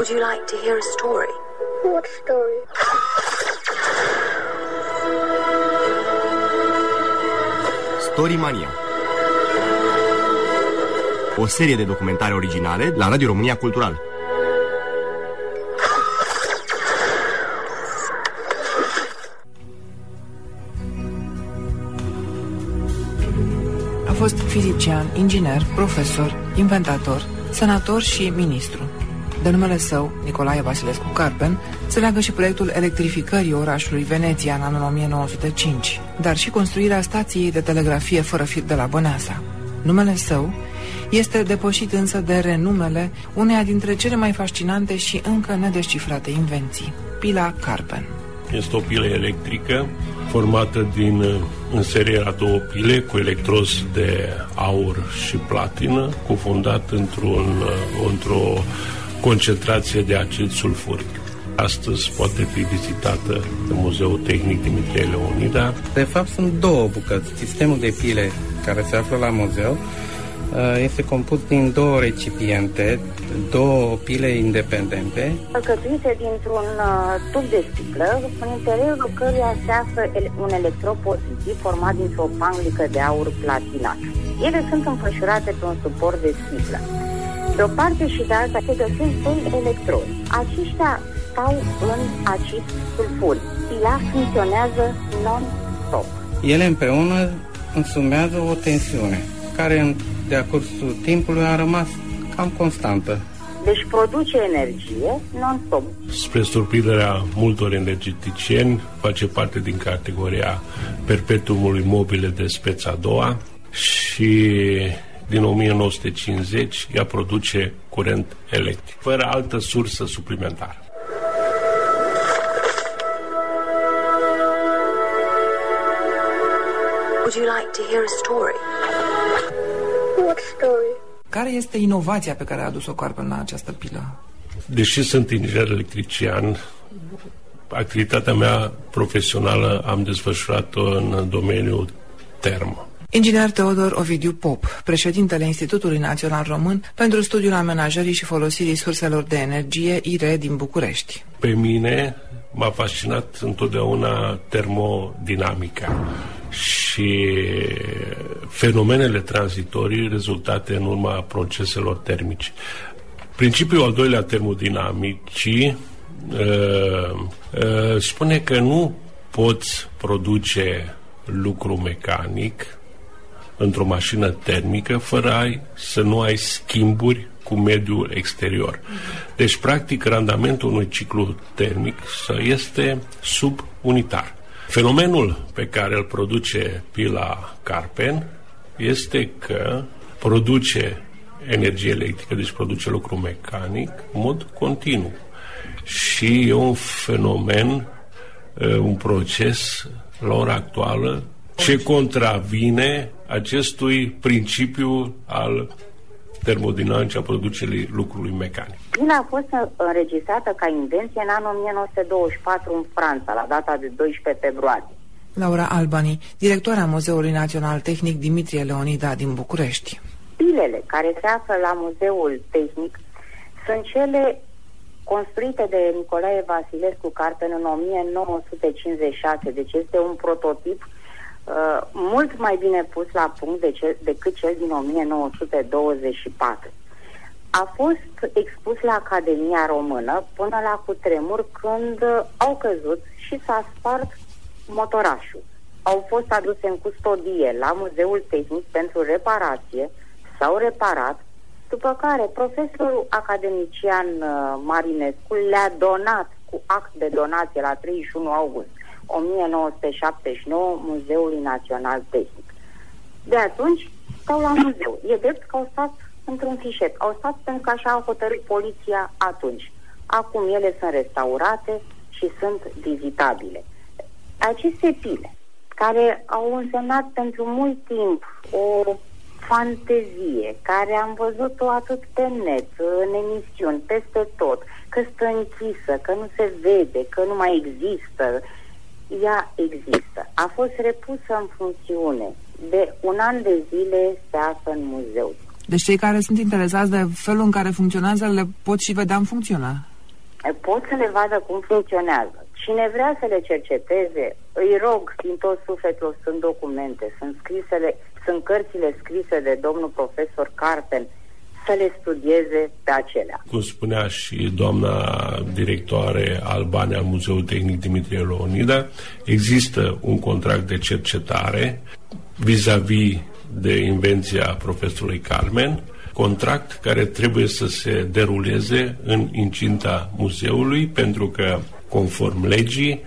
Would you like to hear a story? What story? Storimania. O serie de documentare originale la Radio România Cultural. A fost fizician, inginer, profesor, inventator, senator și ministru. De numele său, Nicolae Vasilescu Carpen, se leagă și proiectul electrificării orașului Veneția în anul 1905, dar și construirea stației de telegrafie fără fir de la Băneasa. Numele său este depășit însă de renumele uneia dintre cele mai fascinante și încă nedescifrate invenții, pila Carpen. Este o pilă electrică formată din înserierea două pile cu electrozi de aur și platină, cufundat într-o concentrație de acid sulfuric. Astăzi poate fi vizitată în Muzeul Tehnic Dimitrie Leonida. De fapt sunt două bucăți. Sistemul de pile care se află la muzeu este compus din două recipiente, două pile independente. Alcătuite dintr-un tub de sticlă, în interiorul căruia se află un electrod pozitiv format dintr-o panglică de aur platinat. Ele sunt înfășurate pe un suport de sticlă. De o parte și de alta se găsesc doi electrodi. Aceștia stau în acid sulfuric. Pila funcționează non-stop. Ele împreună însumează o tensiune, care de-a cursul timpului a rămas cam constantă. Deci produce energie non-stop. Spre surprinderea multor energeticieni, face parte din categoria perpetuumului mobile de speța a doua și din 1950 ea produce curent electric, fără altă sursă suplimentară. Would you like to hear a story? What story? Care este inovația pe care a adus-o Carpen la această pilă? Deși sunt inginer electrician, activitatea mea profesională am desfășurat-o în domeniul termo. Inginer Teodor Ovidiu Pop, președintele Institutului Național Român pentru Studiul Amenajării și Folosirii Surselor de Energie, IRE, din București. Pe mine m-a fascinat întotdeauna termodinamica și fenomenele tranzitorii rezultate în urma proceselor termice. Principiul al doilea termodinamicii spune că nu poți produce lucru mecanic într-o mașină termică fără să nu ai schimburi cu mediul exterior. Deci, practic, randamentul unui ciclu termic este subunitar. Fenomenul pe care îl produce pila Carpen este că produce energie electrică, deci produce lucru mecanic, în mod continuu. Și e un fenomen, un proces la ora actuală ce contravine acestui principiu al termodinamicii, a producerii lucrului mecanic. Pila a fost înregistrată ca invenție în anul 1924 în Franța, la data de 12 februarie. Laura Albani, directoarea Muzeului Național Tehnic Dimitrie Leonida din București. Pilele care se află la Muzeul Tehnic sunt cele construite de Nicolae Vasilescu Carpen în 1956, deci este un prototip mult mai bine pus la punct decât cel din 1924. A fost expus la Academia Română până la cutremur, când au căzut și s-a spart motorașul. Au fost aduse în custodie la Muzeul Tehnic pentru reparație, s-au reparat, după care profesorul academician Marinescu le-a donat cu act de donație la 31 august 1979 Muzeului Național Tehnic. De atunci stau la muzeu. E drept că au stat într-un fișet. Au stat pentru că așa a hotărât poliția atunci. Acum ele sunt restaurate și sunt vizitabile. Aceste pile, care au însemnat pentru mult timp o fantezie, care am văzut-o atât pe net, în emisiuni, peste tot, că stă închisă, că nu se vede, că nu mai există, ea există. A fost repusă în funcțiune. De un an de zile se află în muzeu. Deci cei care sunt interesați de felul în care funcționează le pot și vedea în funcțiune. pot să le vadă cum funcționează. Cine vrea să le cerceteze, îi rog din tot sufletul, sunt documente, sunt cărțile scrise de domnul profesor Carpen, să le studieze pe acelea. Cum spunea și doamna directoare Albania al Muzeului Tehnic Dimitrie Leonida, există un contract de cercetare vis-a-vis de invenția profesorului Carmen, contract care trebuie să se deruleze în incinta muzeului, pentru că, conform legii,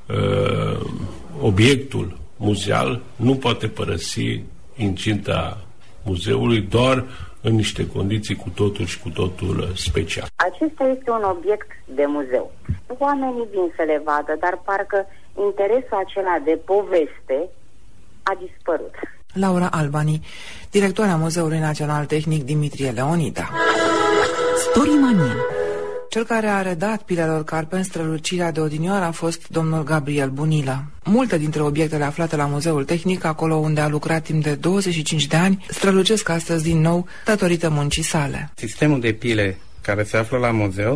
obiectul muzeal nu poate părăsi incinta muzeului doar în niște condiții cu totul și cu totul special. Acesta este un obiect de muzeu. Oamenii vin să le vadă, dar parcă interesul acela de poveste a dispărut. Laura Albani, directoarea Muzeului Național Tehnic Dimitrie Leonida. Storimania. Cel care a redat pilelor Carpen strălucirea de odinioară a fost domnul Gabriel Bunila. Multe dintre obiectele aflate la Muzeul Tehnic, acolo unde a lucrat timp de 25 de ani, strălucesc astăzi din nou datorită muncii sale. Sistemul de pile care se află la muzeu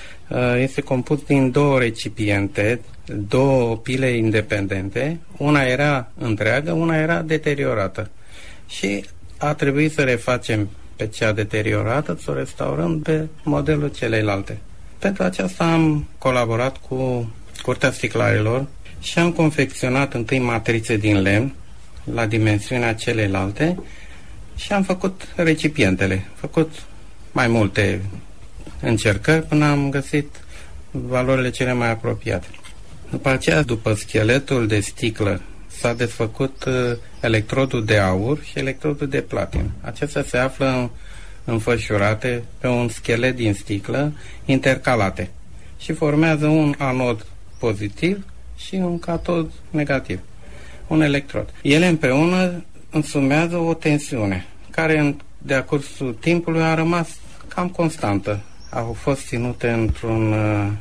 este compus din două recipiente, două pile independente. Una era întreagă, una era deteriorată. Și a trebuit să refacem pe cea deteriorată, să o restaurăm pe modelul celelalte. Pentru aceasta am colaborat cu Curtea Sticlarilor și am confecționat întâi matrițe din lemn la dimensiunea celelalte și am făcut recipientele. Am făcut mai multe încercări până am găsit valorile cele mai apropiate. După aceea, după scheletul de sticlă, s-a desfăcut electrodul de aur și electrodul de platin. Acestea se află înfășurate pe un schelet din sticlă, intercalate, și formează un anod pozitiv și un catod negativ, un electrod. Ele împreună însumează o tensiune, care de-a cursul timpului a rămas cam constantă. Au fost ținute într-un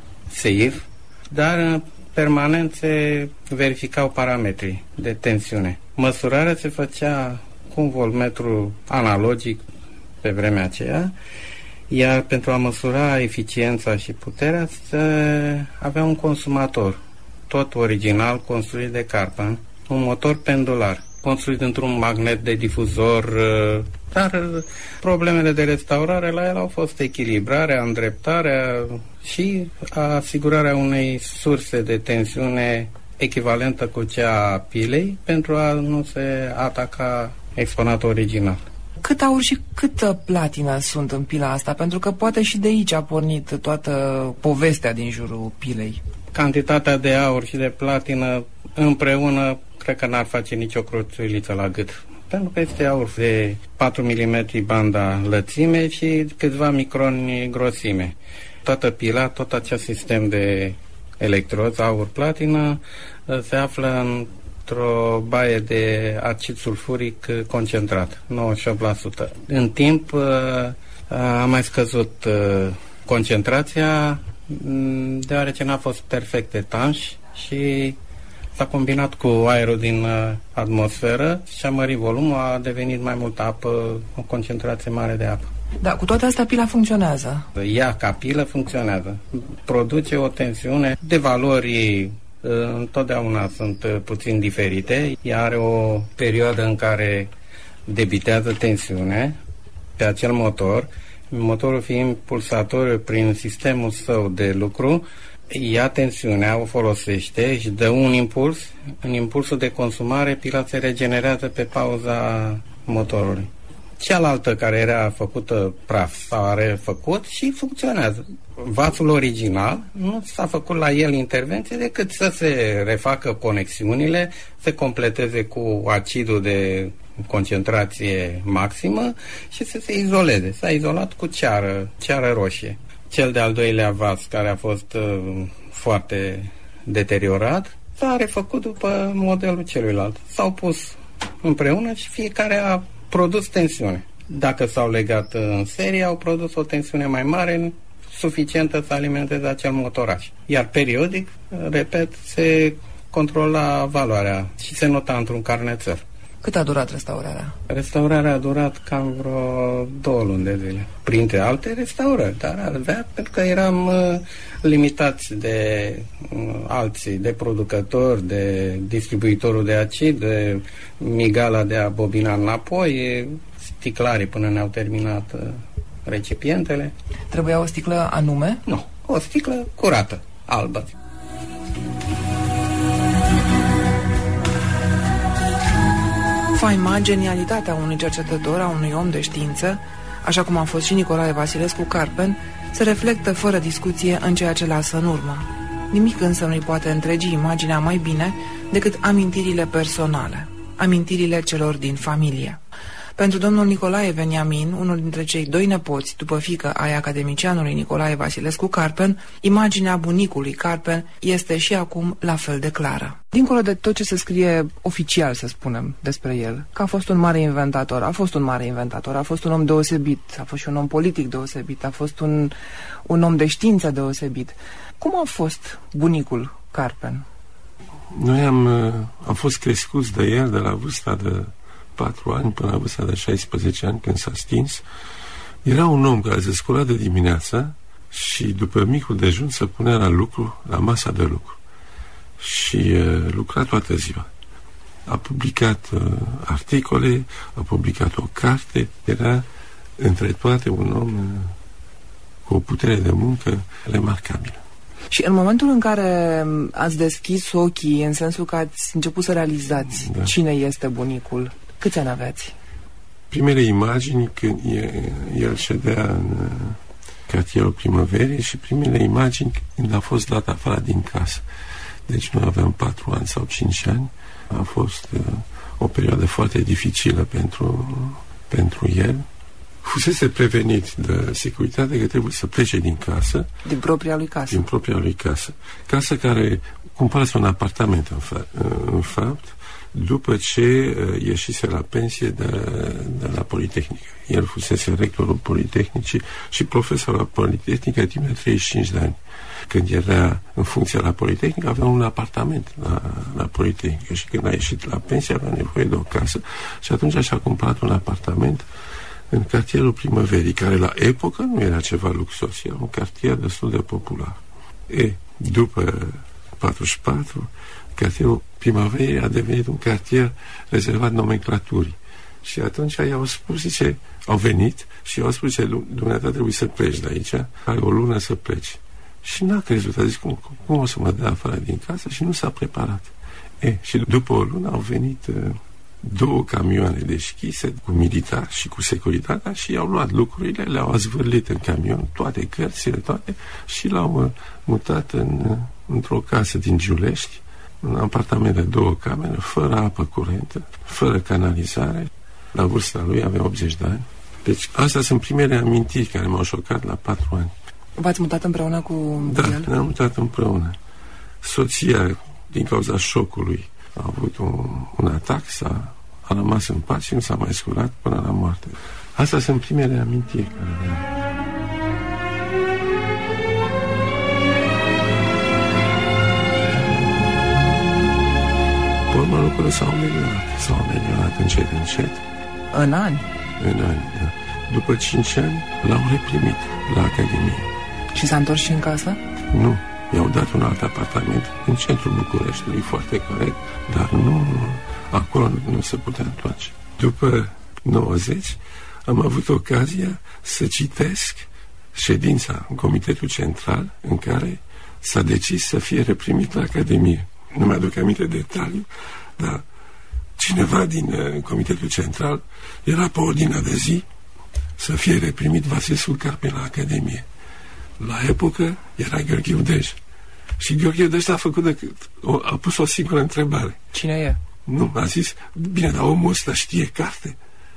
seif, dar permanent se verificau parametrii de tensiune. Măsurarea se făcea cu un voltmetru analogic pe vremea aceea, iar pentru a măsura eficiența și puterea se avea un consumator, tot original, construit de Carpen, un motor pendular, construit într-un magnet de difuzor, dar problemele de restaurare la el au fost echilibrarea, îndreptarea și asigurarea unei surse de tensiune echivalentă cu cea a pilei pentru a nu se ataca exponatul original. Cât aur și câtă platină sunt în pila asta? Pentru că poate și de aici a pornit toată povestea din jurul pilei. Cantitatea de aur și de platină împreună cred că n-ar face nicio cruțuliță la gât. Pentru că este aur de 4 mm banda lățime și câțiva microni grosime. Toată pila, tot acest sistem de electrozi, aur-platină, se află într-o baie de acid sulfuric concentrat, 98%. În timp a mai scăzut concentrația, deoarece n-a fost perfect etanș și s-a combinat cu aerul din atmosferă și a mărit volumul, a devenit mai multă apă, o concentrație mare de apă. Da, cu toate astea pila funcționează. Ea ca pilă funcționează. Produce o tensiune de valori întotdeauna sunt puțin diferite. Ea are o perioadă în care debitează tensiune pe acel motor, motorul fiind pulsator prin sistemul său de lucru, ia tensiunea, o folosește, își dă un impuls, în impulsul de consumare pila se regenerează pe pauza motorului. Cealaltă care era făcută praf s-a refăcut și funcționează. Vasul original nu s-a făcut la el intervenție decât să se refacă conexiunile, se completeze cu acidul de concentrație maximă și să se izoleze. S-a izolat cu ceară roșie. Cel de-al doilea vas, care a fost foarte deteriorat, s-a refăcut după modelul celuilalt. S-au pus împreună și fiecare a produs tensiune. Dacă s-au legat în serie, au produs o tensiune mai mare, suficientă să alimenteze acel motoraș. Iar periodic, repet, se controla valoarea și se nota într-un carnețel. Cât a durat restaurarea? Restaurarea a durat cam vreo 2 luni de zile. Printre alte restaurări, dar avea, pentru că eram limitați de alții, de producători, de distribuitorul de acid, de migala de a bobina înapoi, sticlarii până ne-au terminat recipientele. Trebuia o sticlă anume? Nu, o sticlă curată, albă. Faima, genialitatea unui cercetător, a unui om de știință, așa cum a fost și Nicolae Vasilescu Carpen, se reflectă fără discuție în ceea ce lasă în urmă. Nimic însă nu-i poate întregi imaginea mai bine decât amintirile personale, amintirile celor din familie. Pentru domnul Nicolae Veniamin, unul dintre cei 2 nepoți după fiică ai academicianului Nicolae Vasilescu Carpen, imaginea bunicului Carpen este și acum la fel de clară. Dincolo de tot ce se scrie oficial, să spunem, despre el, că a fost un mare inventator, a fost un om deosebit, a fost și un om politic deosebit, a fost un om de știință deosebit. Cum a fost bunicul Carpen? Noi am fost crescuți de el de la vârsta de 4 ani până la vârsta de 16 ani, când s-a stins. Era un om care se scula de dimineață și după micul dejun se punea la lucru, la masa de lucru, și lucra toată ziua. A publicat articole, a publicat o carte, era între toate un om cu o putere de muncă remarcabilă. Și în momentul în care ați deschis ochii, în sensul că ați început să realizați cine este bunicul, câți ani aveați? Primele imagini când el ședea în cartierul Primăverii și primele imagini când a fost dat afară din casă. Deci noi aveam 4 ani sau 5 ani. A fost o perioadă foarte dificilă pentru el. Fusese prevenit de securitate că trebuie să plece din casă. Din propria lui casă. Din propria lui casă. Casă care cumpărase un apartament, în fapt, după ce ieșise la pensie de la Politehnică. El fusese rectorul Politehnicii și profesor la Politehnică timp de 35 de ani. Când era în funcție la Politehnică, avea un apartament la Politehnică și când a ieșit la pensie avea nevoie de o casă și atunci și-a cumpărat un apartament în cartierul Primăverii, care la epocă nu era ceva luxos, era un cartier destul de popular. După 44, cartierul Primăverii a devenit un cartier rezervat nomenclaturii. Și atunci i-au spus, au venit și i-au spus, dumneata trebuie să pleci de aici, ai o lună să pleci. Și n-a crezut, a zis, cum o să mă dea afară din casă? Și nu s-a preparat. Și după o lună au venit 2 camioane deschise cu militari și cu securitatea și i-au luat lucrurile, le-au azvârlit în camion, toate cărțile, toate, și l-au mutat într-o casă din Giulești, un apartament de 2 camere, fără apă curentă, fără canalizare. La vârsta lui avea 80 de ani. Deci astea sunt primele amintiri care m-au șocat la 4 ani. V-ați mutat împreună cu el? Da, ne-am mutat împreună. Soția, din cauza șocului, a avut un atac, a rămas în pat și nu s-a mai sculat până la moarte. Astea sunt primele amintiri care le-am. Pe urmă lucrurile s-au ameliorat încet. În ani? În ani, da. După 5 ani l-au reprimit la Academie. Și s-a întors și în casă? Nu. I-au dat un alt apartament în centrul Bucureștiului, foarte corect, dar acolo nu se putea întoarce. După 90 am avut ocazia să citesc ședința în Comitetul Central în care s-a decis să fie reprimit la Academie. Nu mi-aduc aminte de detaliu, dar cineva din Comitetul Central era pe ordinea de zi să fie reprimit Vasilescu Carpen la Academie. La epocă era Gheorghe Udej. Și Gheorghe Udej a pus o singură întrebare. Cine e? Nu, a zis, bine, dar omul ăsta știe carte?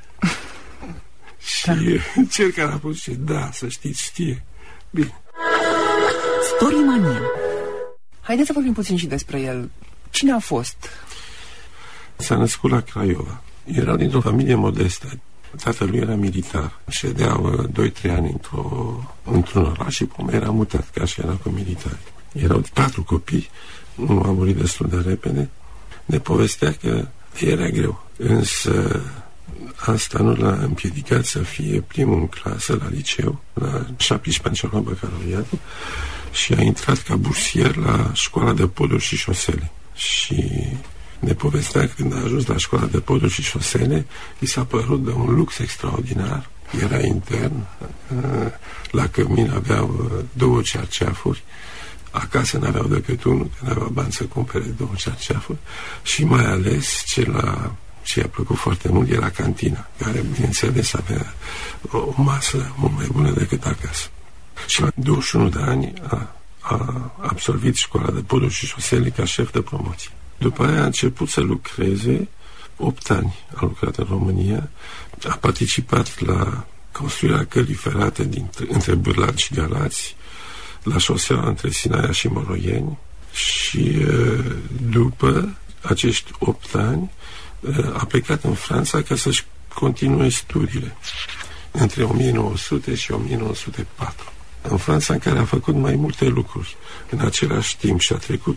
Și cel care a pus zice, da, să știți, știe. Bine. Storimania. Haideți să vorbim puțin și despre el. Cine a fost? S-a născut la Craiova. Era dintr-o familie modestă. Tatălui era militar. Ședeau 2-3 ani într-un oraș și până era mutat, ca și era cu militari. Erau 4 copii, unul a murit destul de repede. Ne povestea că Era greu, însă asta nu l-a împiedicat să fie primul în clasă la liceu, la 17 ani și-a luat bacalaureatul și a intrat ca bursier la școala de poduri și șosele. Și ne povestea când a ajuns la școala de poduri și șosele, i s-a părut de un lux extraordinar. Era intern, la cămin aveau 2 cerceafuri, acasă n-aveau decât unul, că n-aveau bani să cumpere 2 cerceafuri și mai ales ce i-a plăcut foarte mult era cantina, care bineînțeles avea o masă mult mai bună decât acasă. Și la 21 de ani a absolvit școala de poduri și șosele ca șef de promoție. După aia a început să lucreze 8 ani, a lucrat în România, a participat la construirea cării ferate între Bârlad și Galați, la șoseaua între Sinaia și Moroieni și după acești 8 ani a plecat în Franța ca să-și continue studiile între 1900 și 1904. În Franța, în care a făcut mai multe lucruri în același timp și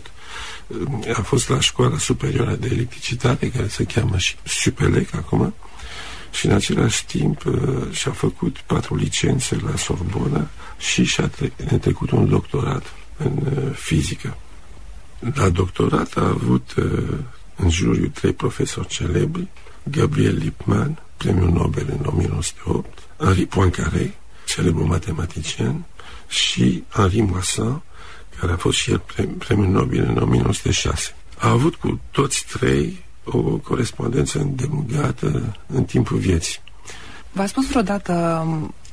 a fost la Școala Superioară de Electricitate, care se cheamă și Supelec acum, și în același timp și-a făcut 4 licențe la Sorbona și și-a trecut un doctorat în fizică. La doctorat a avut în juriu 3 profesori celebri: Gabriel Lippmann, premiul Nobel în 1908, Henri Poincaré, celebru matematician, și Henri Moissan, care a fost și el premiul Nobel în 1906. A avut cu toți 3 o corespondență îndelungată în timpul vieții. V-a spus vreodată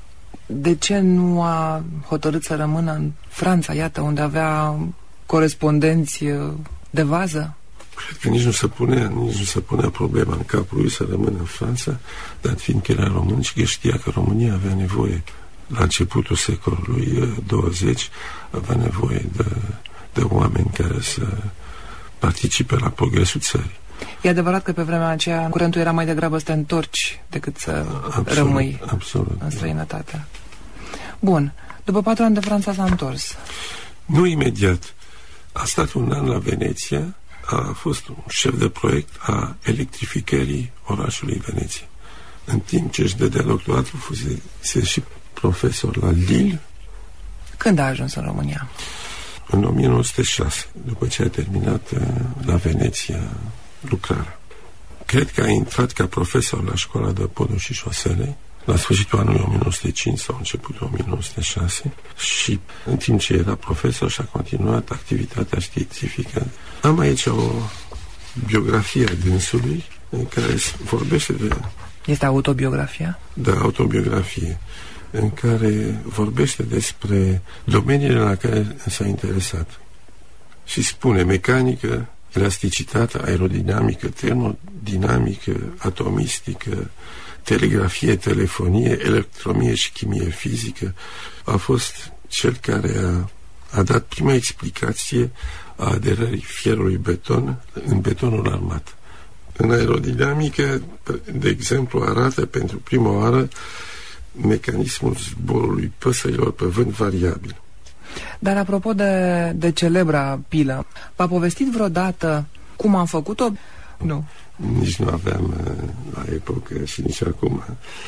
de ce nu a hotărât să rămână în Franța, iată, unde avea corespondenți de vază? Cred că nici nu se punea problema în capul lui să rămână în Franța, dat fiindcă era român și că știa că România avea nevoie, la începutul secolului 20, avea nevoie de oameni care să participe la progresul țării. E adevărat că pe vremea aceea curentul era mai degrabă să te întorci decât să rămâi în străinătate. Bun. După 4 ani de Franța s-a întors. Nu imediat. A stat un an la Veneția, a fost un șef de proiect a electrificării orașului Veneția. În timp ce își dădea doctoratul, fusese și profesor la Lille. Când a ajuns în România? În 1906, după ce a terminat la Veneția lucrarea. Cred că a intrat ca profesor la școala de poduri și șosele la sfârșitul anului 1905 sau începutul 1906 și în timp ce era profesor și-a continuat activitatea științifică. Am aici o biografie a dânsului în care vorbește de... Este autobiografia? Da, autobiografie, în care vorbește despre domeniile la care s-a interesat. Și spune mecanică, elasticitate, aerodinamică, termodinamică, atomistică, telegrafie, telefonie, electromie și chimie fizică. A fost cel care a dat prima explicație a aderării fierului beton în betonul armat. În aerodinamică, de exemplu, arată pentru prima oară mecanismul zborului păsărilor pe vânt variabil. Dar apropo de celebra pilă, v-a povestit vreodată cum am făcut-o? Nu. Nici nu aveam la epocă și nici acum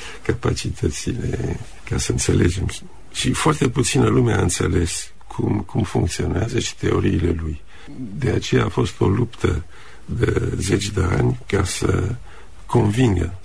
capacitățile ca să înțelegem. Și foarte puțină lume a înțeles cum funcționează și teoriile lui. De aceea a fost o luptă de 10 de ani ca să convingă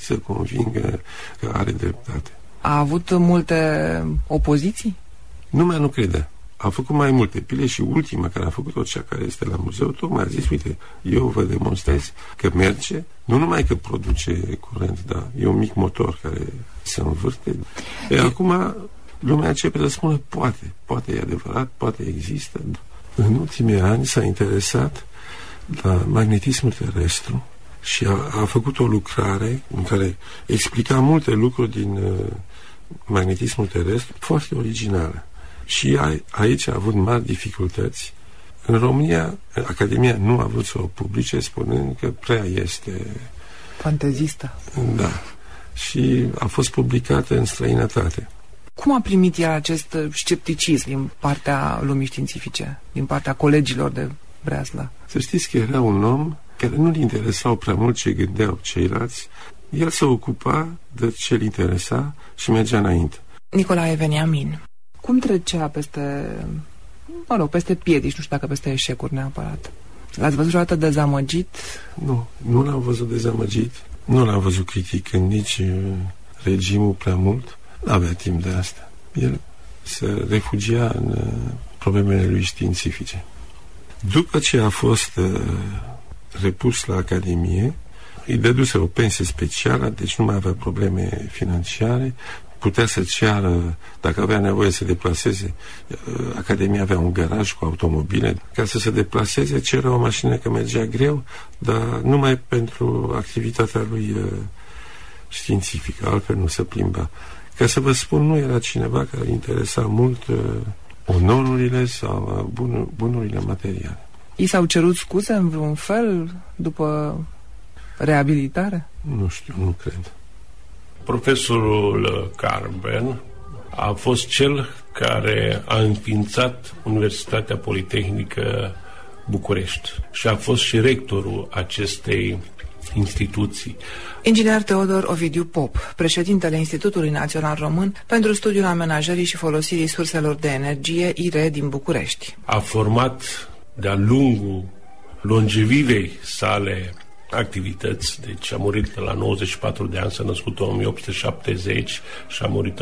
că are dreptate. A avut multe opoziții? Lumea nu crede. A făcut mai multe pile și ultima care a făcut-o, cea care este la muzeu, tocmai a zis, uite, eu vă demonstrez că merge, nu numai că produce curent, dar e un mic motor care se învârte. Acum lumea începe să spună, poate e adevărat, poate există. În ultimii ani s-a interesat la magnetismul terestru și a făcut o lucrare în care explica multe lucruri din magnetismul terestru, foarte originală. Și aici a avut mari dificultăți. În România, Academia nu a vrut să o publice, spunând că prea este... fantezistă. Da. Și a fost publicată în străinătate. Cum a primit ea acest scepticism din partea lumii științifice, din partea colegilor de breaslă? Să știți că era un om care nu-l interesau prea mult ce gândeau ceilalți, el se ocupa de ce îl interesa și mergea înainte. Nicolae Veniamin. Cum trecea peste, peste piedici, nu știu dacă peste eșecuri neapărat? L-ați văzut vreodată dezamăgit? Nu l-am văzut dezamăgit. Nu l-am văzut criticând nici regimul prea mult. N-avea timp de asta. El se refugia în problemele lui științifice. După ce a fost repus la Academie, îi dăduse o pensie specială, deci nu mai avea probleme financiare, putea să ceară, dacă avea nevoie să se deplaseze, Academia avea un garaj cu automobile, ca să se deplaseze, cerea o mașină că mergea greu, dar numai pentru activitatea lui științifică, altfel nu se plimba. Ca să vă spun, nu era cineva care îi interesa mult onorurile sau bunurile materiale. I s-au cerut scuze în vreun fel după reabilitare? Nu știu, nu cred. Profesorul Carben a fost cel care a înființat Universitatea Politehnică București și a fost și rectorul acestei instituții. Inginer Teodor Ovidiu Pop, președintele Institutului Național Român pentru Studiul Amenajării și Folosirii Surselor de Energie, IRE, din București. A format de-a lungul longevivei sale activități, deci a murit la 94 de ani, s-a născut în 1870 și a murit în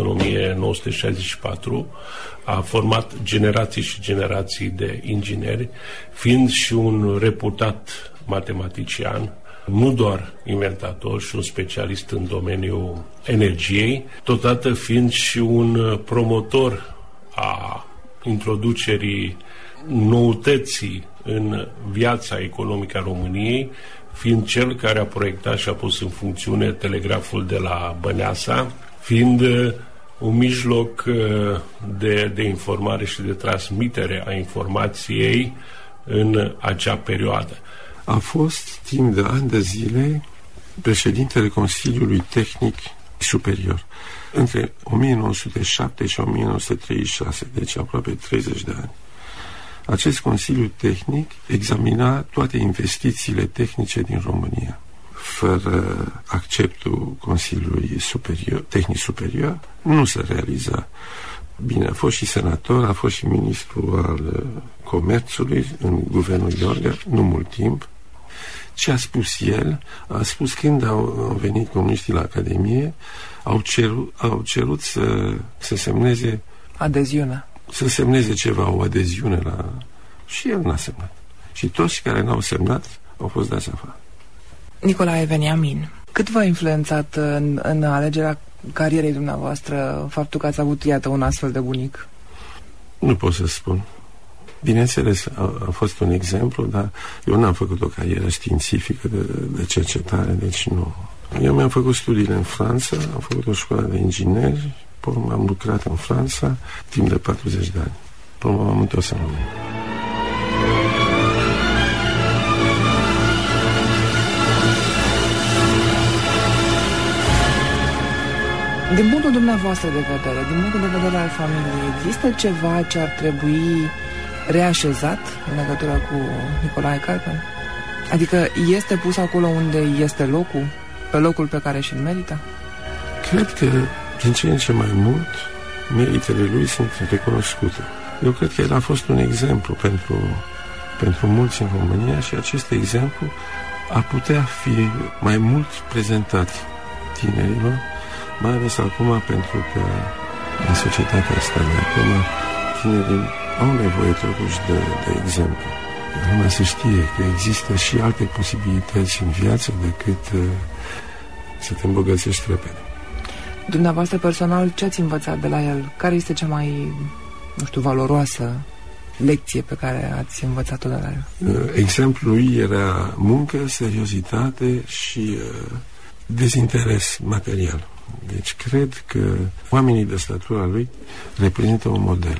1964. A format generații și generații de ingineri, fiind și un reputat matematician, nu doar inventator și un specialist în domeniul energiei, totodată fiind și un promotor a introducerii noutății în viața economică a României, fiind cel care a proiectat și a pus în funcțiune telegraful de la Băneasa, fiind un mijloc de informare și de transmitere a informației în acea perioadă. A fost timp de ani de zile președintele Consiliului Tehnic Superior între 1907 și 1936, deci aproape 30 de ani. Acest Consiliu Tehnic examina toate investițiile tehnice din România. Fără acceptul Consiliului Tehnic Superior nu se realiza. Bine, a fost și senator, a fost și ministru al Comerțului în guvernul Gheorghe, nu mult timp. Ce a spus el? A spus când au venit comuniștii la Academie, au cerut să semneze adeziunea. Să semneze ceva, o adeziune la... Și el n-a semnat. Și toți care n-au semnat au fost dați afară. Nicolae Veniamin, cât v-a influențat în alegerea carierei dumneavoastră faptul că ați avut, iată, un astfel de bunic? Nu pot să spun. Bineînțeles, a fost un exemplu, dar eu n-am făcut o carieră științifică de cercetare, deci nu. Eu mi-am făcut studiile în Franța, am făcut o școală de ingineri, am lucrat în Franța timp de 40 de ani. Până m-am întors în România. Din punctul dumneavoastră de vedere, din punctul de vedere al familiei, există ceva ce ar trebui reașezat în legătură cu Nicolae Carpen? Adică este pus acolo unde este locul, pe locul pe care și-l merită? Cred că din ce în ce mai mult meritele lui sunt recunoscute. Eu cred că el a fost un exemplu pentru mulți în România și acest exemplu ar putea fi mai mult prezentat tinerilor, mai ales acum pentru că în societatea asta de acum tinerii au nevoie totuși de exemplu. Numai să știe că există și alte posibilități în viață decât să te îmbogățești repede. Dumneavoastră personal, ce ați învățat de la el? Care este cea mai, valoroasă lecție pe care ați învățat-o de la el? Exemplul lui era muncă, seriozitate și dezinteres material. Deci cred că oamenii de statura lui reprezintă un model.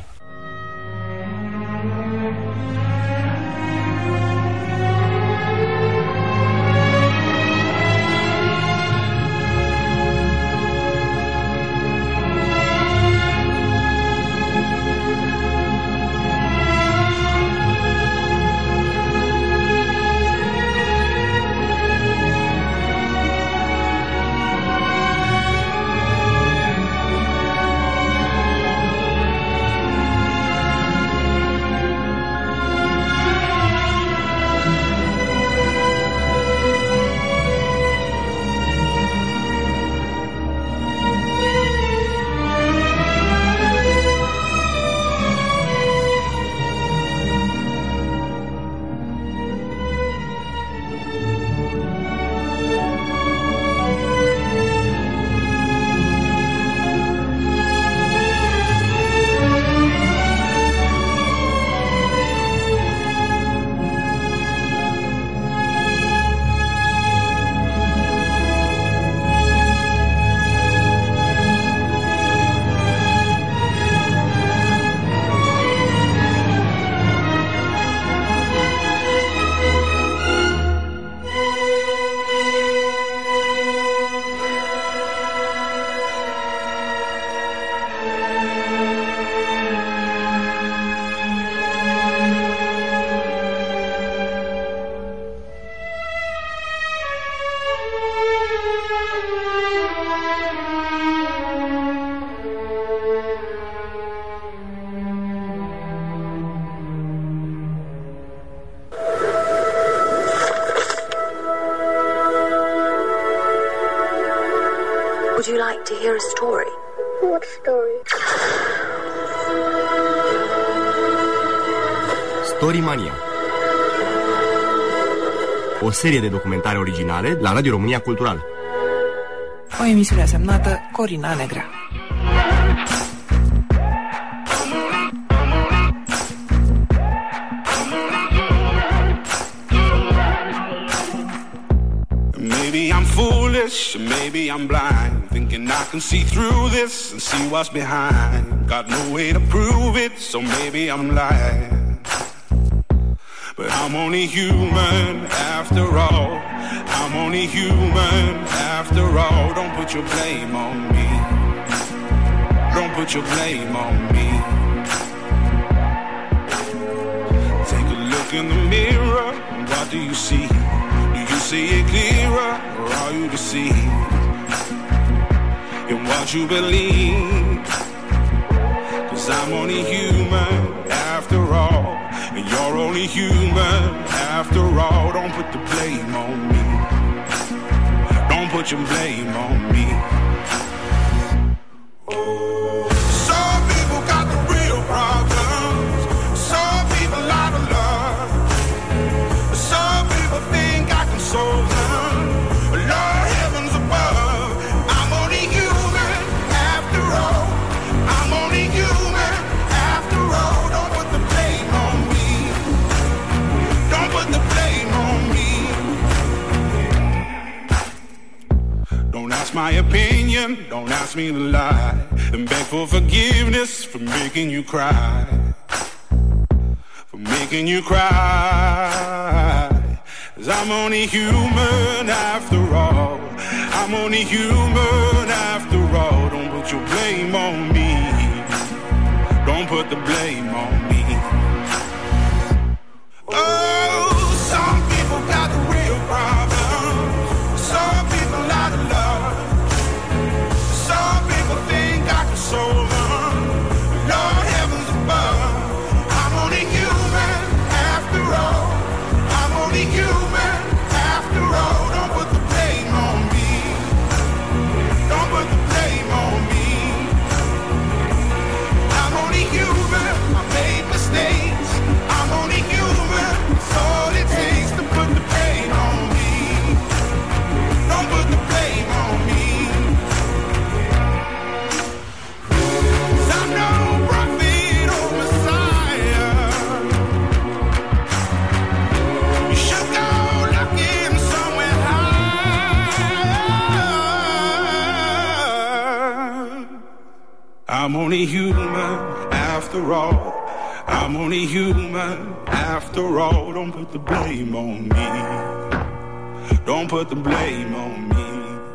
you like to hear a story? What story? Storymania. O serie de documentare originale la Radio România Cultural. O emisiune semnată Corina Negrea. Maybe I'm foolish, maybe I'm blind, thinking I can see through this and see what's behind. Got no way to prove it, so maybe I'm lying. But I'm only human after all. I'm only human after all. Don't put your blame on me. Don't put your blame on me. Take a look in the mirror, what do you see? Do you see it clearer, or are you deceived in what you believe? 'Cause I'm only human after all, and you're only human after all. Don't put the blame on me. Don't put your blame on me. Some people got the real problems. Some people out of love. Some people think I can solve them. Lord, heavens above, I'm only human after all. I'm only human after all. Don't put the blame on me. Don't put the blame on me. Don't ask my opinion, don't ask me to lie, and beg for forgiveness for making you cry. For making you cry. 'Cause I'm only human after all. I'm only human after all. Don't put your blame on me. Don't put the blame on me. Oh, some people got the real problems. Some people out of love. Some people think I can solve them. Lord, heavens above, I'm only human after all. I'm only human after all. Don't put the blame on me. Don't put the blame on me. I'm only human. I made mistakes. I'm only human. It's all it takes to put the blame on me. Don't put the blame on me. 'Cause I'm no prophet or Messiah. You should go looking somewhere high. I'm only human after all. I'm only human after all. Don't put the blame on me. Don't put the blame on me.